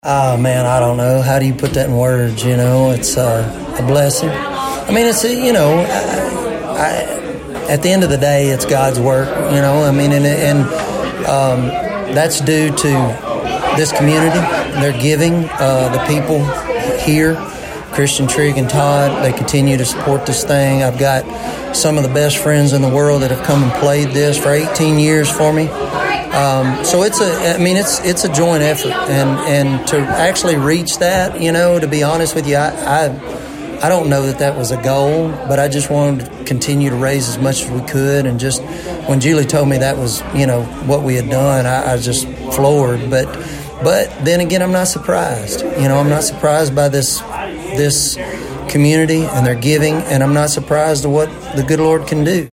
Oh, man, I don't know. How do you put that in words? It's a blessing. I mean, at the end of the day, it's God's work, and that's due to this community. They're giving, the people here, Christian, Trigg, and Todd, they continue to support this thing. I've got some of the best friends in the world that have come and played this for 18 years for me. So it's a joint effort, and to actually reach that, to be honest with you, I don't know that was a goal, but I just wanted to continue to raise as much as we could. And just when Julie told me that was, what we had done, I was just floored. But then again, I'm not surprised. I'm not surprised by this community and their giving, and I'm not surprised at what the good Lord can do.